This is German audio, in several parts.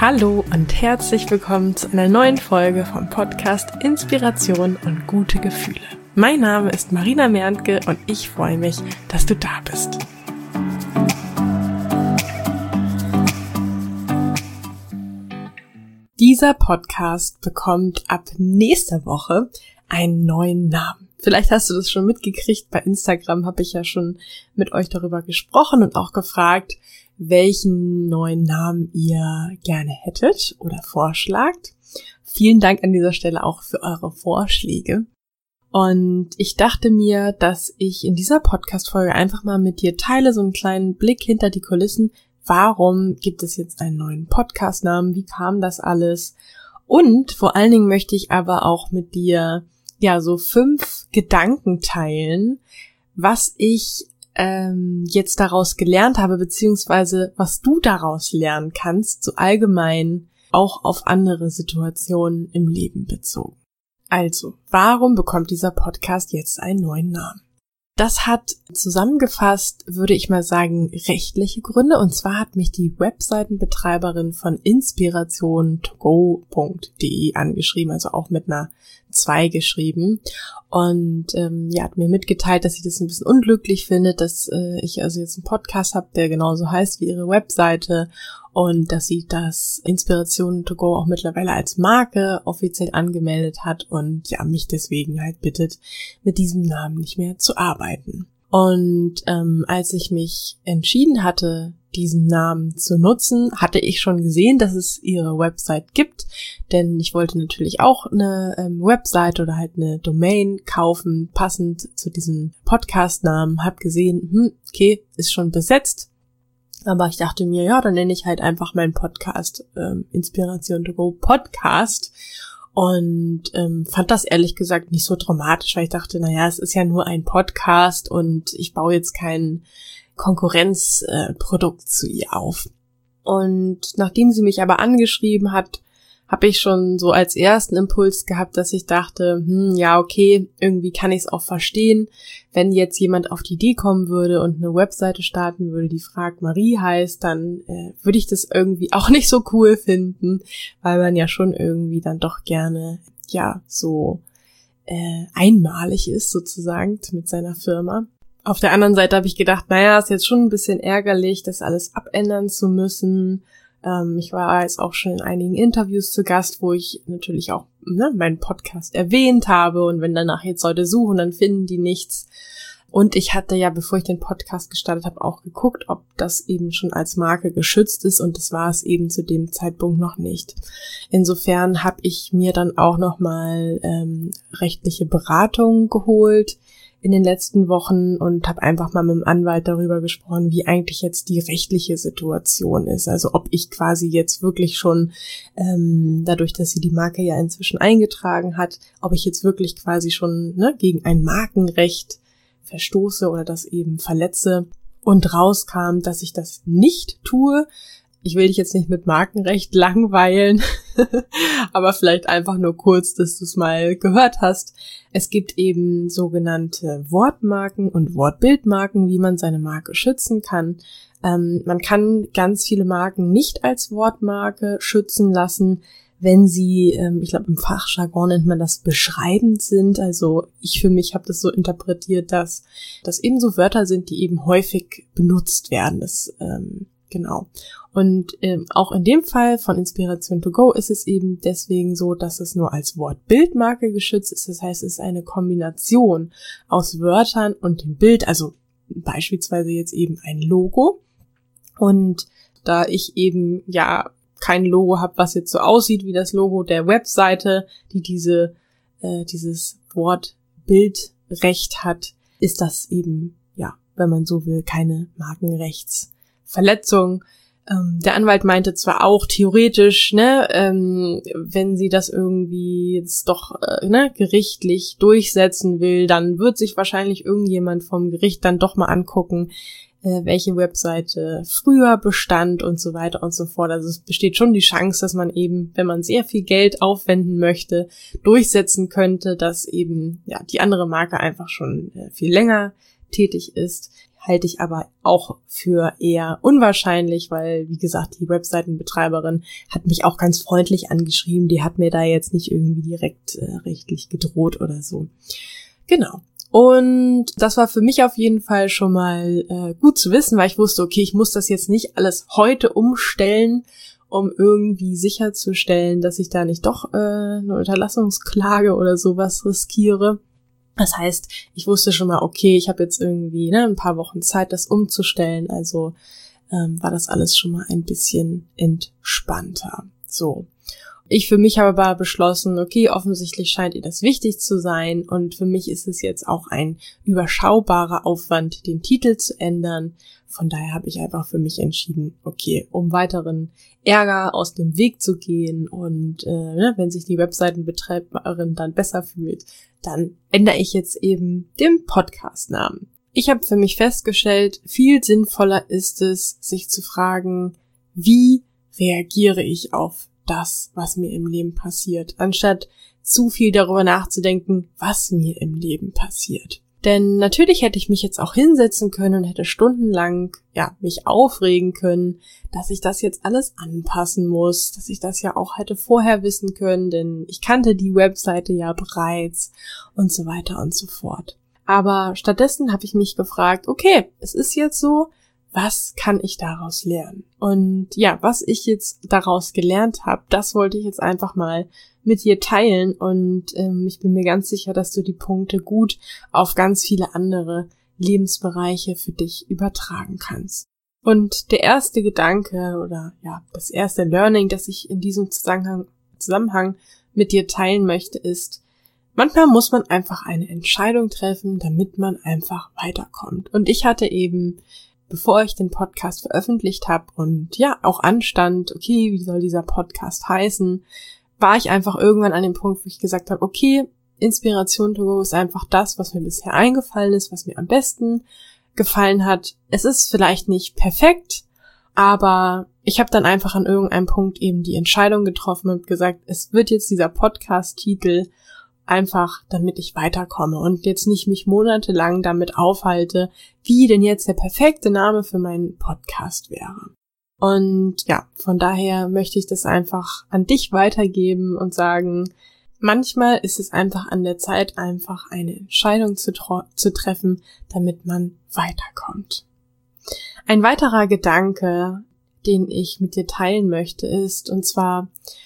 Hallo und herzlich willkommen zu einer neuen Folge vom Podcast Inspiration und gute Gefühle. Mein Name ist Marina Merntke und ich freue mich, dass du da bist. Dieser Podcast bekommt ab nächster Woche einen neuen Namen. Vielleicht hast du das schon mitgekriegt, bei Instagram habe ich ja schon mit euch darüber gesprochen und auch gefragt, welchen neuen Namen ihr gerne hättet oder vorschlagt. Vielen Dank an dieser Stelle auch für eure Vorschläge. Und ich dachte mir, dass ich in dieser Podcast-Folge einfach mal mit dir teile, so einen kleinen Blick hinter die Kulissen. Warum gibt es jetzt einen neuen Podcast-Namen? Wie kam das alles? Und vor allen Dingen möchte ich aber auch mit dir so 5 Gedanken teilen, was ich jetzt daraus gelernt habe, beziehungsweise was du daraus lernen kannst, so allgemein auch auf andere Situationen im Leben bezogen. Also, warum bekommt dieser Podcast jetzt einen neuen Namen? Das hat zusammengefasst, würde ich mal sagen, rechtliche Gründe. Und zwar hat mich die Webseitenbetreiberin von inspirationtogo.de angeschrieben, also auch mit einer 2 geschrieben. Und hat mir mitgeteilt, dass sie das ein bisschen unglücklich findet, dass ich also jetzt einen Podcast habe, der genauso heißt wie ihre Webseite. Und dass sie das Inspiration to go auch mittlerweile als Marke offiziell angemeldet hat und mich deswegen halt bittet, mit diesem Namen nicht mehr zu arbeiten. Und als ich mich entschieden hatte, diesen Namen zu nutzen, hatte ich schon gesehen, dass es ihre Website gibt, denn ich wollte natürlich auch eine Website oder halt eine Domain kaufen, passend zu diesem Podcast-Namen, hab gesehen, okay, ist schon besetzt. Aber ich dachte mir, dann nenne ich halt einfach meinen Podcast Inspiration to go Podcast und fand das ehrlich gesagt nicht so dramatisch, weil ich dachte, es ist ja nur ein Podcast und ich baue jetzt kein Konkurrenzprodukt zu ihr auf. Und nachdem sie mich aber angeschrieben hat, habe ich schon so als ersten Impuls gehabt, dass ich dachte, okay, irgendwie kann ich es auch verstehen, wenn jetzt jemand auf die Idee kommen würde und eine Webseite starten würde, die Frag Marie heißt, dann würde ich das irgendwie auch nicht so cool finden, weil man ja schon irgendwie dann doch gerne so einmalig ist sozusagen mit seiner Firma. Auf der anderen Seite habe ich gedacht, ist jetzt schon ein bisschen ärgerlich, das alles abändern zu müssen. Ich war jetzt auch schon in einigen Interviews zu Gast, wo ich natürlich auch meinen Podcast erwähnt habe und wenn danach jetzt Leute suchen, dann finden die nichts. Und ich hatte bevor ich den Podcast gestartet habe, auch geguckt, ob das eben schon als Marke geschützt ist und das war es eben zu dem Zeitpunkt noch nicht. Insofern habe ich mir dann auch nochmal rechtliche Beratung geholt in den letzten Wochen und habe einfach mal mit dem Anwalt darüber gesprochen, wie eigentlich jetzt die rechtliche Situation ist. Also ob ich quasi jetzt wirklich schon, dadurch, dass sie die Marke ja inzwischen eingetragen hat, ob ich jetzt wirklich quasi schon gegen ein Markenrecht verstoße oder das eben verletze. Und rauskam, dass ich das nicht tue. Ich will dich jetzt nicht mit Markenrecht langweilen, aber vielleicht einfach nur kurz, dass du es mal gehört hast. Es gibt eben sogenannte Wortmarken und Wortbildmarken, wie man seine Marke schützen kann. Man kann ganz viele Marken nicht als Wortmarke schützen lassen, wenn sie, ich glaube im Fachjargon nennt man das, beschreibend sind. Also ich für mich habe das so interpretiert, dass das eben so Wörter sind, die eben häufig benutzt werden. Das genau. Und auch in dem Fall von Inspiration to go ist es eben deswegen so, dass es nur als Wortbildmarke geschützt ist. Das heißt, es ist eine Kombination aus Wörtern und dem Bild, also beispielsweise jetzt eben ein Logo. Und da ich eben kein Logo habe, was jetzt so aussieht wie das Logo der Webseite, die dieses Wortbildrecht hat, ist das eben, wenn man so will, keine Markenrechtsverletzung. Der Anwalt meinte zwar auch theoretisch, wenn sie das irgendwie jetzt doch gerichtlich durchsetzen will, dann wird sich wahrscheinlich irgendjemand vom Gericht dann doch mal angucken, welche Webseite früher bestand und so weiter und so fort. Also es besteht schon die Chance, dass man eben, wenn man sehr viel Geld aufwenden möchte, durchsetzen könnte, dass eben die andere Marke einfach schon viel länger tätig ist. halte ich aber auch für eher unwahrscheinlich, weil, wie gesagt, die Webseitenbetreiberin hat mich auch ganz freundlich angeschrieben. Die hat mir da jetzt nicht irgendwie direkt rechtlich gedroht oder so. Genau. Und das war für mich auf jeden Fall schon mal gut zu wissen, weil ich wusste, okay, ich muss das jetzt nicht alles heute umstellen, um irgendwie sicherzustellen, dass ich da nicht doch eine Unterlassungsklage oder sowas riskiere. Das heißt, ich wusste schon mal, okay, ich habe jetzt irgendwie ein paar Wochen Zeit, das umzustellen. Also war das alles schon mal ein bisschen entspannter. So. Ich für mich habe aber beschlossen, okay, offensichtlich scheint ihr das wichtig zu sein und für mich ist es jetzt auch ein überschaubarer Aufwand, den Titel zu ändern. Von daher habe ich einfach für mich entschieden, okay, um weiteren Ärger aus dem Weg zu gehen und wenn sich die Webseitenbetreiberin dann besser fühlt, dann ändere ich jetzt eben den Podcast-Namen. Ich habe für mich festgestellt, viel sinnvoller ist es, sich zu fragen, wie reagiere ich auf das, was mir im Leben passiert, anstatt zu viel darüber nachzudenken, was mir im Leben passiert. Denn natürlich hätte ich mich jetzt auch hinsetzen können und hätte stundenlang, mich aufregen können, dass ich das jetzt alles anpassen muss, dass ich das ja auch hätte vorher wissen können, denn ich kannte die Webseite ja bereits und so weiter und so fort. Aber stattdessen habe ich mich gefragt, okay, es ist jetzt so, was kann ich daraus lernen? Und was ich jetzt daraus gelernt habe, das wollte ich jetzt einfach mal mit dir teilen und ich bin mir ganz sicher, dass du die Punkte gut auf ganz viele andere Lebensbereiche für dich übertragen kannst. Und der erste Gedanke oder das erste Learning, das ich in diesem Zusammenhang mit dir teilen möchte, ist, manchmal muss man einfach eine Entscheidung treffen, damit man einfach weiterkommt. Und ich hatte eben, bevor ich den Podcast veröffentlicht habe und auch anstand, okay, wie soll dieser Podcast heißen, war ich einfach irgendwann an dem Punkt, wo ich gesagt habe, okay, Inspiration to go ist einfach das, was mir bisher eingefallen ist, was mir am besten gefallen hat. Es ist vielleicht nicht perfekt, aber ich habe dann einfach an irgendeinem Punkt eben die Entscheidung getroffen und gesagt, es wird jetzt dieser Podcast-Titel einfach, damit ich weiterkomme und jetzt nicht mich monatelang damit aufhalte, wie denn jetzt der perfekte Name für meinen Podcast wäre. Und von daher möchte ich das einfach an dich weitergeben und sagen, manchmal ist es einfach an der Zeit, einfach eine Entscheidung zu treffen, damit man weiterkommt. Ein weiterer Gedanke, den ich mit dir teilen möchte, ist, und zwar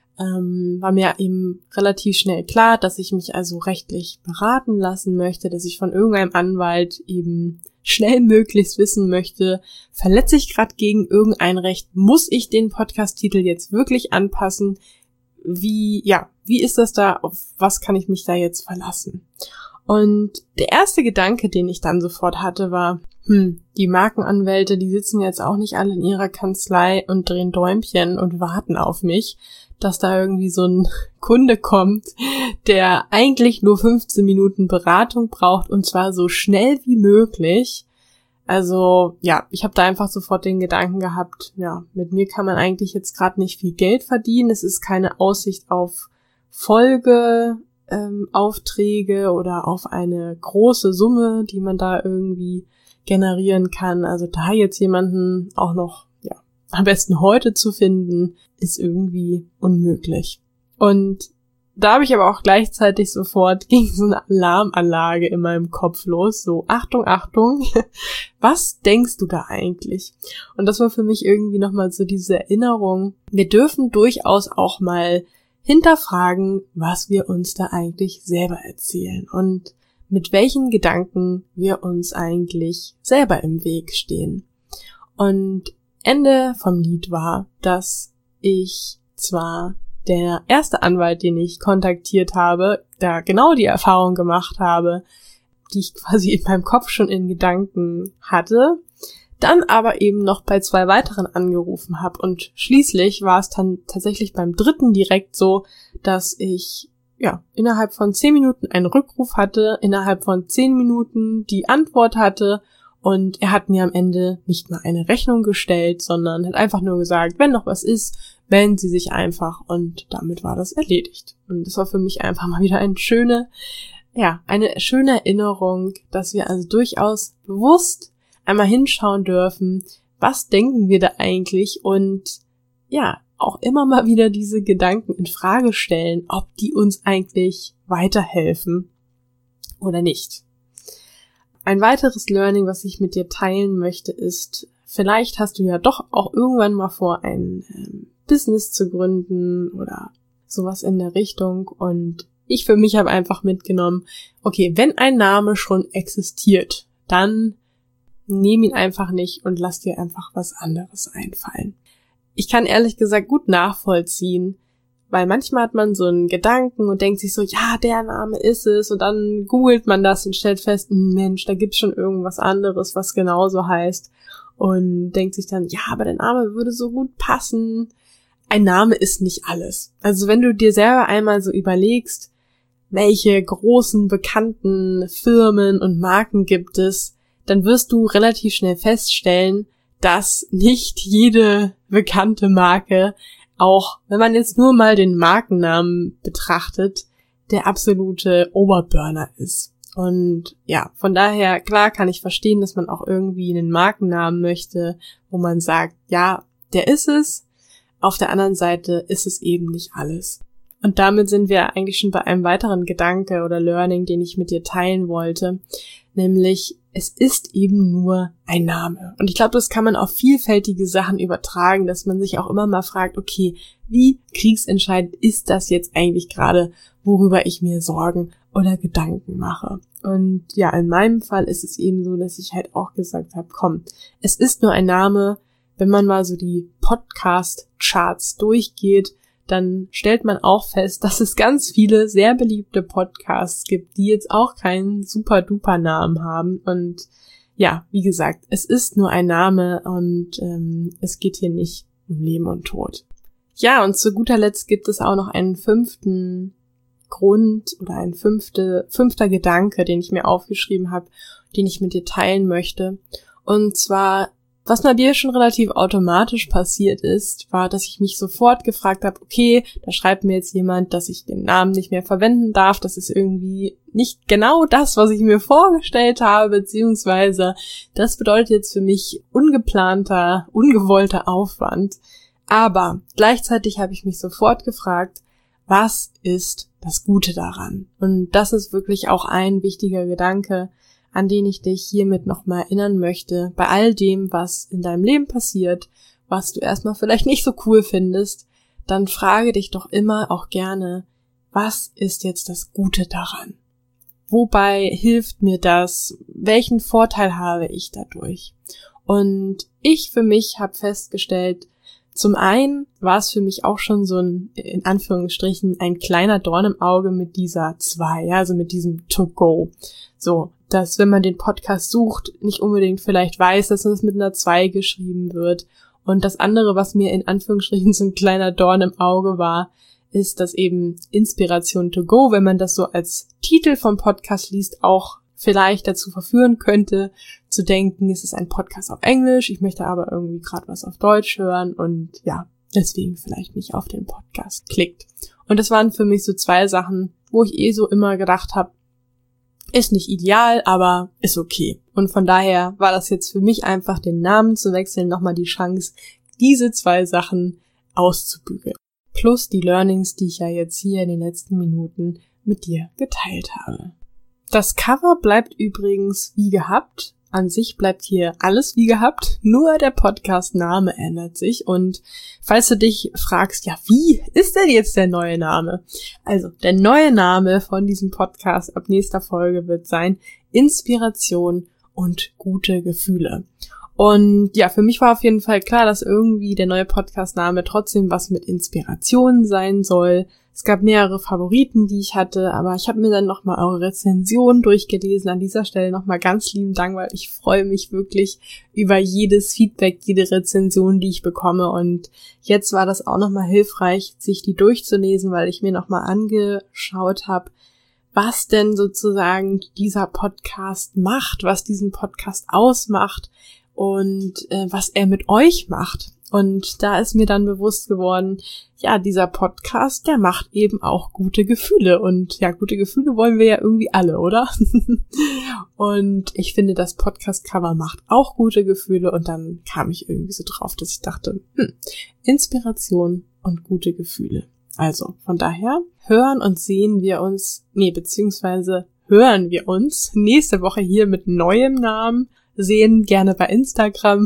war mir eben relativ schnell klar, dass ich mich also rechtlich beraten lassen möchte, dass ich von irgendeinem Anwalt eben schnell möglichst wissen möchte, verletze ich gerade gegen irgendein Recht, muss ich den Podcast-Titel jetzt wirklich anpassen? Wie ist das da? Auf was kann ich mich da jetzt verlassen? Und der erste Gedanke, den ich dann sofort hatte, war, die Markenanwälte, die sitzen jetzt auch nicht alle in ihrer Kanzlei und drehen Däumchen und warten auf mich, dass da irgendwie so ein Kunde kommt, der eigentlich nur 15 Minuten Beratung braucht und zwar so schnell wie möglich. Also ich habe da einfach sofort den Gedanken gehabt, mit mir kann man eigentlich jetzt gerade nicht viel Geld verdienen. Es ist keine Aussicht auf Folgeaufträge oder auf eine große Summe, die man da irgendwie generieren kann. Also da jetzt jemanden auch noch am besten heute zu finden, ist irgendwie unmöglich. Und da habe ich aber auch gleichzeitig sofort ging so eine Alarmanlage in meinem Kopf los. So, Achtung, Achtung, was denkst du da eigentlich? Und das war für mich irgendwie nochmal so diese Erinnerung. Wir dürfen durchaus auch mal hinterfragen, was wir uns da eigentlich selber erzählen und mit welchen Gedanken wir uns eigentlich selber im Weg stehen. Und Ende vom Lied war, dass ich zwar der erste Anwalt, den ich kontaktiert habe, da genau die Erfahrung gemacht habe, die ich quasi in meinem Kopf schon in Gedanken hatte, dann aber eben noch bei 2 weiteren angerufen habe und schließlich war es dann tatsächlich beim dritten direkt so, dass ich innerhalb von 10 Minuten einen Rückruf hatte, innerhalb von 10 Minuten die Antwort hatte und er hat mir am Ende nicht mal eine Rechnung gestellt, sondern hat einfach nur gesagt, wenn noch was ist, melden Sie sich einfach und damit war das erledigt. Und das war für mich einfach mal wieder eine schöne Erinnerung, dass wir also durchaus bewusst einmal hinschauen dürfen, was denken wir da eigentlich und ja, auch immer mal wieder diese Gedanken in Frage stellen, ob die uns eigentlich weiterhelfen oder nicht. Ein weiteres Learning, was ich mit dir teilen möchte, ist, vielleicht hast du ja doch auch irgendwann mal vor, ein Business zu gründen oder sowas in der Richtung. Und ich für mich habe einfach mitgenommen, okay, wenn ein Name schon existiert, dann nimm ihn einfach nicht und lass dir einfach was anderes einfallen. Ich kann ehrlich gesagt gut nachvollziehen, weil manchmal hat man so einen Gedanken und denkt sich so, ja, der Name ist es, und dann googelt man das und stellt fest, Mensch, da gibt's schon irgendwas anderes, was genauso heißt, und denkt sich dann, ja, aber der Name würde so gut passen. Ein Name ist nicht alles. Also wenn du dir selber einmal so überlegst, welche großen, bekannten Firmen und Marken gibt es, dann wirst du relativ schnell feststellen, dass nicht jede bekannte Marke, auch wenn man jetzt nur mal den Markennamen betrachtet, der absolute Oberburner ist. Und ja, von daher, klar kann ich verstehen, dass man auch irgendwie einen Markennamen möchte, wo man sagt, ja, der ist es. Auf der anderen Seite ist es eben nicht alles. Und damit sind wir eigentlich schon bei einem weiteren Gedanke oder Learning, den ich mit dir teilen wollte, nämlich es ist eben nur ein Name. Und ich glaube, das kann man auf vielfältige Sachen übertragen, dass man sich auch immer mal fragt, okay, wie kriegsentscheidend ist das jetzt eigentlich gerade, worüber ich mir Sorgen oder Gedanken mache? Und ja, in meinem Fall ist es eben so, dass ich halt auch gesagt habe, komm, es ist nur ein Name. Wenn man mal so die Podcast-Charts durchgeht, dann stellt man auch fest, dass es ganz viele sehr beliebte Podcasts gibt, die jetzt auch keinen super-duper Namen haben. Und ja, wie gesagt, es ist nur ein Name und es geht hier nicht um Leben und Tod. Ja, und zu guter Letzt gibt es auch noch einen fünften Grund oder ein fünfter Gedanke, den ich mir aufgeschrieben habe, den ich mit dir teilen möchte. Und zwar, was bei mir schon relativ automatisch passiert ist, war, dass ich mich sofort gefragt habe, okay, da schreibt mir jetzt jemand, dass ich den Namen nicht mehr verwenden darf. Das ist irgendwie nicht genau das, was ich mir vorgestellt habe, beziehungsweise das bedeutet jetzt für mich ungeplanter, ungewollter Aufwand. Aber gleichzeitig habe ich mich sofort gefragt, was ist das Gute daran? Und das ist wirklich auch ein wichtiger Gedanke, an den ich dich hiermit nochmal erinnern möchte, bei all dem, was in deinem Leben passiert, was du erstmal vielleicht nicht so cool findest, dann frage dich doch immer auch gerne, was ist jetzt das Gute daran? Wobei hilft mir das? Welchen Vorteil habe ich dadurch? Und ich für mich habe festgestellt, zum einen war es für mich auch schon so ein, in Anführungsstrichen, ein kleiner Dorn im Auge mit dieser 2, ja, also mit diesem To-Go. So, dass wenn man den Podcast sucht, nicht unbedingt vielleicht weiß, dass es mit einer 2 geschrieben wird. Und das andere, was mir in Anführungsstrichen so ein kleiner Dorn im Auge war, ist, dass eben Inspiration to go, wenn man das so als Titel vom Podcast liest, auch vielleicht dazu verführen könnte, zu denken, es ist ein Podcast auf Englisch, ich möchte aber irgendwie gerade was auf Deutsch hören und ja, deswegen vielleicht nicht auf den Podcast klickt. Und das waren für mich so 2 Sachen, wo ich so immer gedacht habe, ist nicht ideal, aber ist okay. Und von daher war das jetzt für mich einfach, den Namen zu wechseln, nochmal die Chance, diese 2 Sachen auszubügeln. Plus die Learnings, die ich ja jetzt hier in den letzten Minuten mit dir geteilt habe. Das Cover bleibt übrigens wie gehabt. An sich bleibt hier alles wie gehabt, nur der Podcast-Name ändert sich. Und falls du dich fragst, ja, wie ist denn jetzt der neue Name? Also, der neue Name von diesem Podcast ab nächster Folge wird sein Inspiration und gute Gefühle. Und ja, für mich war auf jeden Fall klar, dass irgendwie der neue Podcast-Name trotzdem was mit Inspiration sein soll. Es gab mehrere Favoriten, die ich hatte, aber ich habe mir dann nochmal eure Rezension durchgelesen. An dieser Stelle nochmal ganz lieben Dank, weil ich freue mich wirklich über jedes Feedback, jede Rezension, die ich bekomme. Und jetzt war das auch nochmal hilfreich, sich die durchzulesen, weil ich mir nochmal angeschaut habe, was denn sozusagen dieser Podcast macht, was diesen Podcast ausmacht und was er mit euch macht. Und da ist mir dann bewusst geworden, ja, dieser Podcast, der macht eben auch gute Gefühle. Und ja, gute Gefühle wollen wir ja irgendwie alle, oder? Und ich finde, das Podcast-Cover macht auch gute Gefühle. Und dann kam ich irgendwie so drauf, dass ich dachte, Inspiration und gute Gefühle. Also, von daher hören und sehen wir uns, beziehungsweise hören wir uns nächste Woche hier mit neuem Namen. Sehen gerne bei Instagram.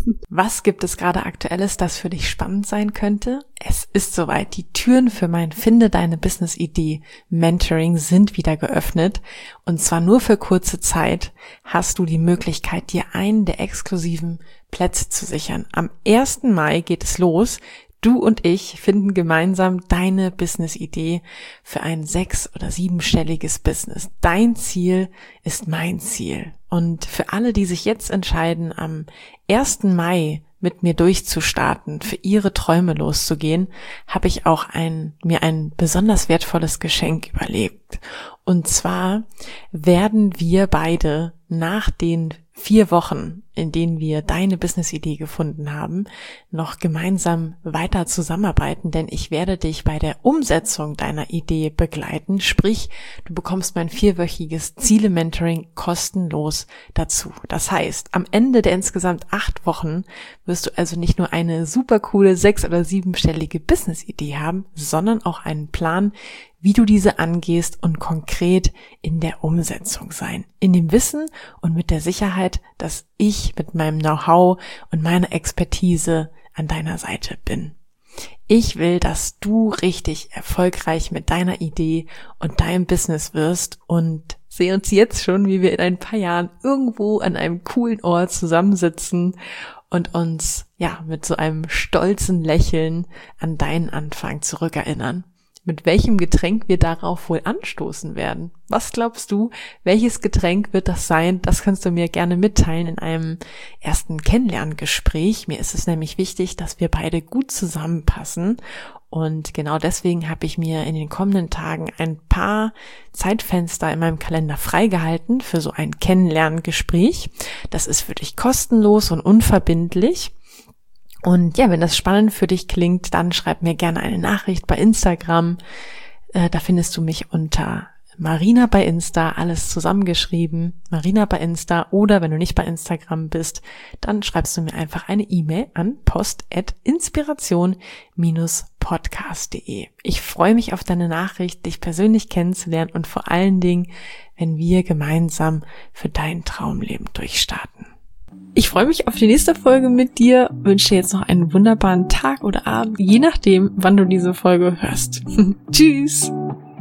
Was gibt es gerade Aktuelles, das für dich spannend sein könnte? Es ist soweit. Die Türen für mein Finde deine Business-Idee Mentoring sind wieder geöffnet. Und zwar nur für kurze Zeit hast du die Möglichkeit, dir einen der exklusiven Plätze zu sichern. Am 1. Mai geht es los. Du und ich finden gemeinsam deine Business-Idee für ein 6- oder 7-stelliges Business. Dein Ziel ist mein Ziel. Und für alle, die sich jetzt entscheiden, am 1. Mai mit mir durchzustarten, für ihre Träume loszugehen, habe ich auch mir ein besonders wertvolles Geschenk überlegt. Und zwar werden wir beide nach den 4 Wochen, in denen wir deine Business-Idee gefunden haben, noch gemeinsam weiter zusammenarbeiten, denn ich werde dich bei der Umsetzung deiner Idee begleiten, sprich, du bekommst mein 4-wöchiges Ziele-Mentoring kostenlos dazu. Das heißt, am Ende der insgesamt 8 Wochen wirst du also nicht nur eine super coole 6- oder 7-stellige Business-Idee haben, sondern auch einen Plan, wie du diese angehst und konkret in der Umsetzung sein. In dem Wissen und mit der Sicherheit, dass ich mit meinem Know-how und meiner Expertise an deiner Seite bin. Ich will, dass du richtig erfolgreich mit deiner Idee und deinem Business wirst und sehe uns jetzt schon, wie wir in ein paar Jahren irgendwo an einem coolen Ort zusammensitzen und uns mit so einem stolzen Lächeln an deinen Anfang zurückerinnern. Mit welchem Getränk wir darauf wohl anstoßen werden? Was glaubst du, welches Getränk wird das sein? Das kannst du mir gerne mitteilen in einem ersten Kennenlerngespräch. Mir ist es nämlich wichtig, dass wir beide gut zusammenpassen. Und genau deswegen habe ich mir in den kommenden Tagen ein paar Zeitfenster in meinem Kalender freigehalten für so ein Kennenlerngespräch. Das ist für dich kostenlos und unverbindlich. Und ja, wenn das spannend für dich klingt, dann schreib mir gerne eine Nachricht bei Instagram. Da findest du mich unter Marina bei Insta, alles zusammengeschrieben, Marina bei Insta. Oder wenn du nicht bei Instagram bist, dann schreibst du mir einfach eine E-Mail an post@inspiration-podcast.de. Ich freue mich auf deine Nachricht, dich persönlich kennenzulernen und vor allen Dingen, wenn wir gemeinsam für dein Traumleben durchstarten. Ich freue mich auf die nächste Folge mit dir, wünsche dir jetzt noch einen wunderbaren Tag oder Abend, je nachdem, wann du diese Folge hörst. Tschüss!